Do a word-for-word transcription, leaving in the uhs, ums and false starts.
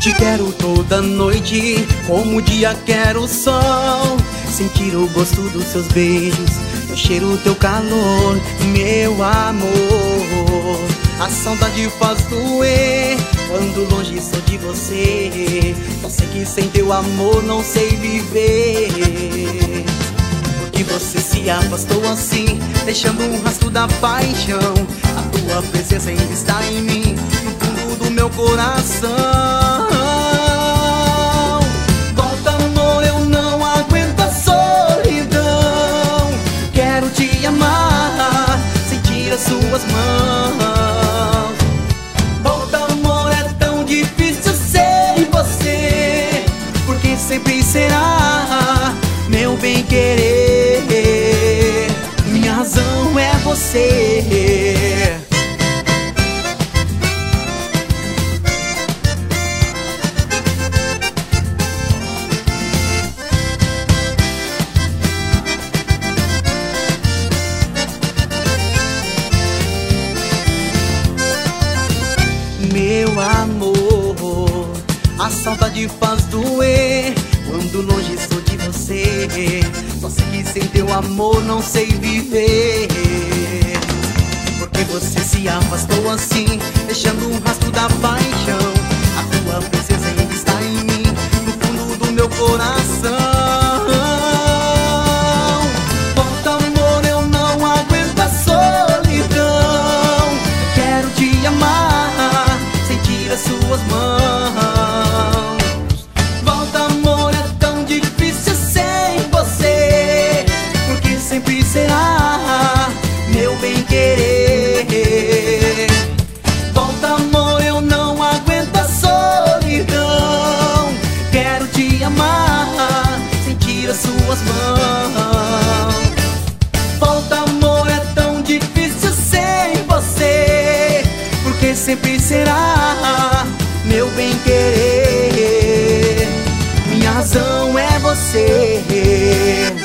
Te quero toda noite, como o dia quero o sol. Sentir o gosto dos seus beijos, o cheiro, teu calor, meu amor. A saudade faz doer, quando longe sou de você. Só sei que sem teu amor não sei viver. Porque você se afastou assim, deixando um rastro da paixão. A tua presença ainda está em mim, no fundo do meu coração. Suas mãos. Volta, amor, é tão difícil ser você, porque sempre será meu bem querer. Minha razão é você. Meu amor, a saudade faz doer, quando longe estou de você. Só sei que sem teu amor não sei viver. Porque você se afastou assim, deixando um rastro da paixão. A tua presença ainda está em mim, no fundo do meu coração. Volta, amor, eu não aguento a solidão. Quero te amar, sentir as suas mãos. Volta, amor, é tão difícil sem você, porque sempre será meu bem querer. Volta, amor, eu não aguento a solidão. Quero te amar, sentir as suas mãos. Volta, amor, é tão difícil sem você, porque sempre será meu bem querer. Minha razão é você.